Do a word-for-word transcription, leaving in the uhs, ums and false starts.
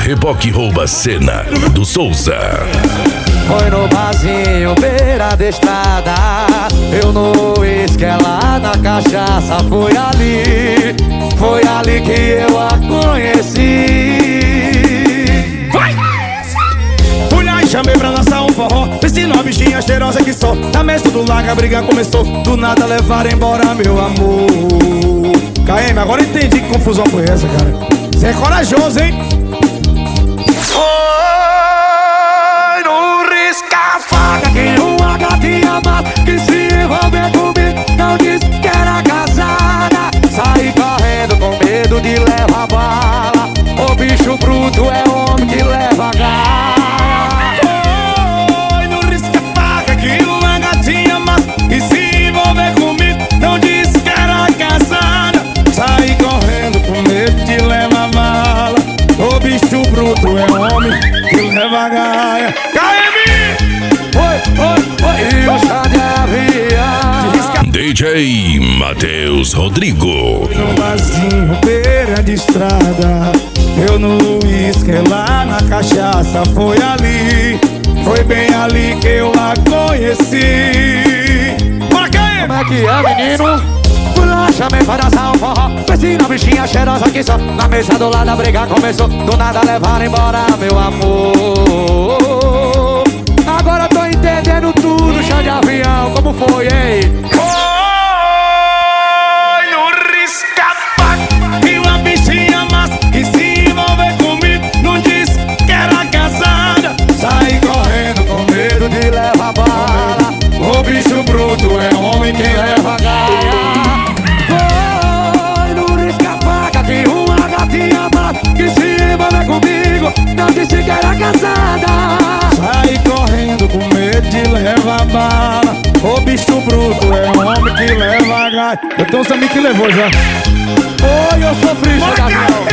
Reboque rouba cena do Souza. Foi no barzinho, beira da estrada. Eu no uísque, ela na cachaça. Foi ali, foi ali que eu a conheci. Vai! Fui lá e chamei pra dançar um forró. Vestindo uma bichinha cheirosa que só. Na mesa do lago a briga começou. Do nada levaram embora meu amor. K M, agora entendi que confusão foi essa, cara. Você é corajoso, hein? Foi no risca-faca que uma gatinha mata que se envolver comigo. Não disse que era casada. Saí correndo com medo de levar bala. O bicho bruto é homem que leva gaia. Foi no risca-faca que uma gatinha mata que se envolver comigo. Não disse que era casada. Saí correndo com medo de levar bala. O bicho bruto é homem que leva gaia. K M! Oi, oi, oi, e o chá de avião. D J Matheus Rodrigo. No barzinho, beira de estrada. Eu no uísque, lá na cachaça. Foi ali, foi bem ali que eu a conheci. Bora, K M! Como é que é, menino? Fui lá, chamei pra dançar um forró. Vestindo a bichinha cheirosa que só. Na mesa do lado a briga começou. Do nada levaram embora meu amor. Agora tô entendendo tudo, chá de avião, como foi, hein? Foi no risca-faca e uma bichinha massa que se envolver comigo. Não disse que era casada. Saí correndo com medo de levar bala. O bicho bruto é homem que leva gaia. Foi no risca-faca que uma gatinha mata que se envolver comigo. Não disse que era casada. Saí correndo com medo de levar bala. O bicho bruto é homem que leva gaia. Eu tenho uns amigos que levou já. Oi, eu sofri, chá de avião.